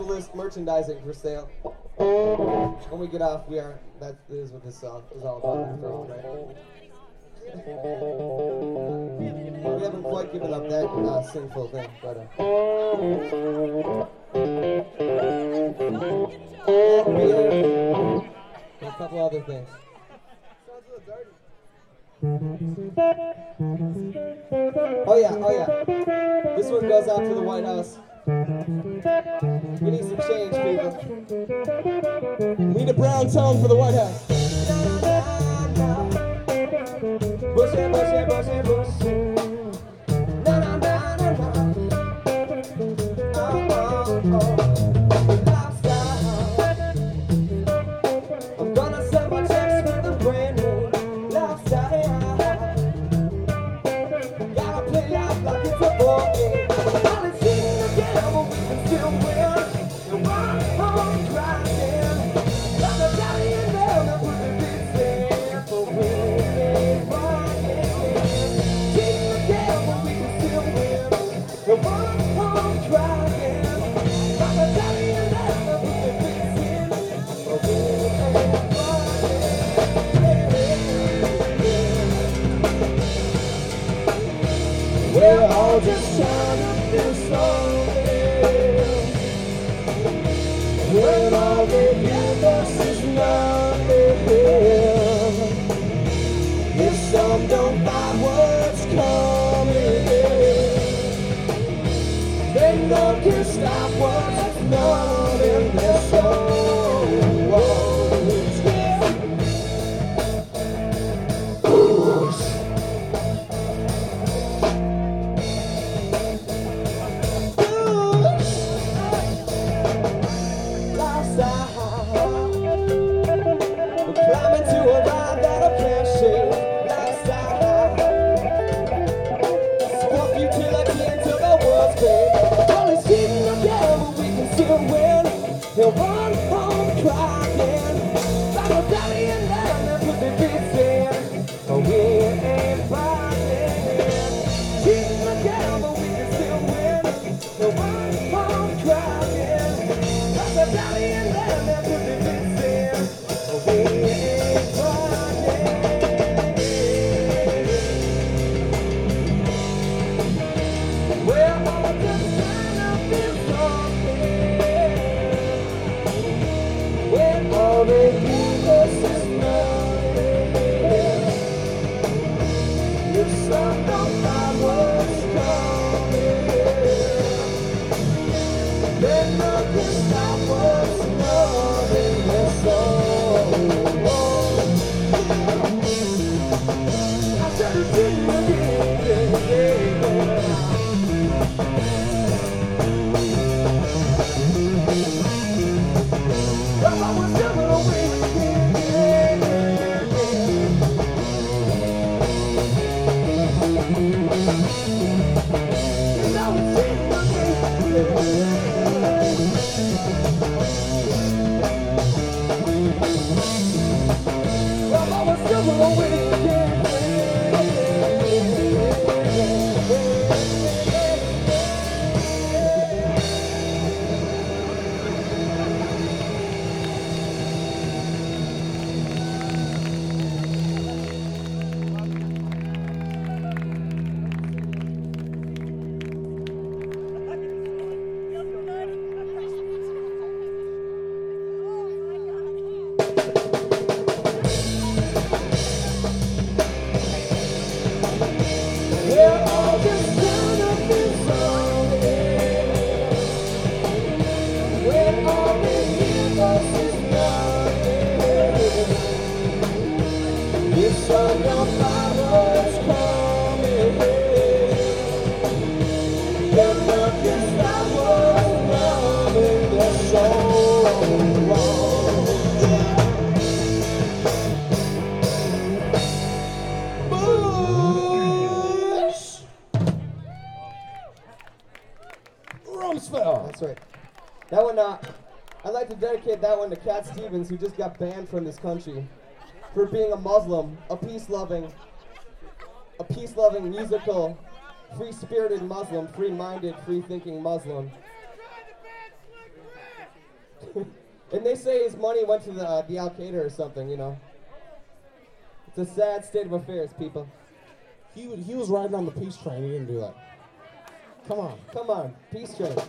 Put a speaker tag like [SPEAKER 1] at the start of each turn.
[SPEAKER 1] capitalist merchandising for sale. When we get off, that is what this song is all about, right? We haven't quite given up that sinful thing, but beer, and a couple other things. Oh yeah. This one goes out to the White House. We need some change, people. We need a brown tone for the White House. Bush it, bush it, bush it, bush it. Na na na na na. Oh oh oh. Lifestyle. I'm gonna send my checks with a brand new lifestyle. Gotta play life like it's a ball game. All it's easy to get over, we can still win. And one home crying. Like a daddy in there, that put the beats in for winning. The one home crying, like a daddy and never put the beats in. We're all just trying to do something. When all they give us is nothing. If some don't buy what's coming, then none can stop what's not in their souls. We're climbing to arrive at a plan-shaped lifestyle. Squawk you till I get into the world's big. All is hidden again, but we can still win. He'll run home crying. Like a daddy and them that put the beats in. Oh, we ain't fighting. Hidden again, but we can still win. He'll run home crying. Like a daddy and them that put the beats in. Oh, we ain't fighting. We're all just trying to feel something. When all they give us is nothing. If some don't find what's coming, then nothing stop what's not in their soul. I said it's in my That's right. That one, I'd like to dedicate that one to Cat Stevens, who just got banned from this country for being a Muslim, a peace-loving, musical, free-spirited Muslim, free-minded, free-thinking Muslim. And they say his money went to the Al Qaeda or something, you know. It's a sad state of affairs, people.
[SPEAKER 2] He was riding on the peace train. He didn't do that. Come on.
[SPEAKER 1] Come on, peace train.